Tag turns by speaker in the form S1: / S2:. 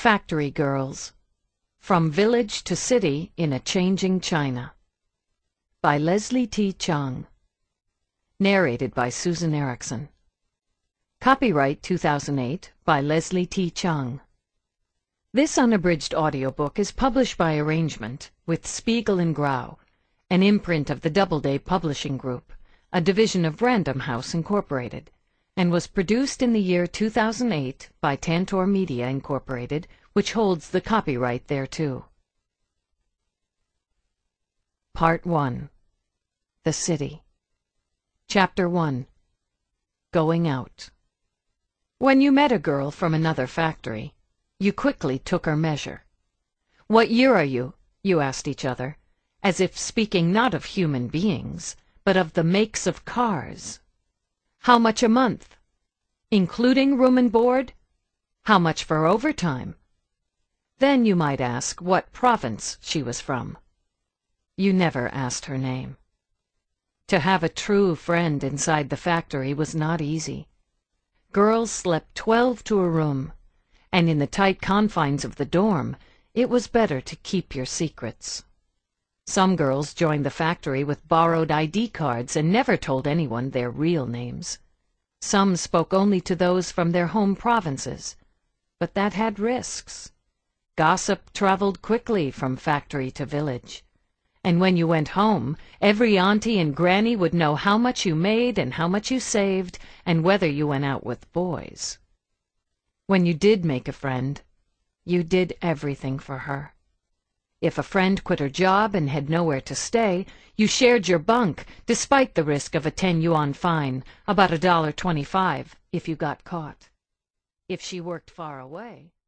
S1: Factory Girls. From Village to City in a Changing China. By Leslie T. Chung. Narrated by Susan Erickson. Copyright 2008 by Leslie T. Chung. This unabridged audiobook is published by arrangement with Spiegel and Grau, an imprint of the Doubleday Publishing Group, a division of Random House Incorporated, and was produced in the year 2008 by Tantor Media Incorporated, which holds the copyright thereto. Part 1. The City. Chapter 1. Going Out. When you met a girl from another factory, you quickly took her measure. "What year are you?" you asked each other, as if speaking not of human beings, but of the makes of cars. "How much a month?" "Including room and board?" "How much for overtime?" Then you might ask what province she was from. You never asked her name. To have a true friend inside the factory was not easy. Girls slept 12 to a room, and in the tight confines of the dorm, it was better to keep your secrets. Some girls joined the factory with borrowed ID cards and never told anyone their real names. Some spoke only to those from their home provinces, but that had risks. Gossip traveled quickly from factory to village, and when you went home, every auntie and granny would know how much you made and how much you saved, and whether you went out with boys. When you did make a friend, you did everything for her. If a friend quit her job and had nowhere to stay, you shared your bunk, despite the risk of a 10-yuan fine, about $1.25 if you got caught. If she worked far away,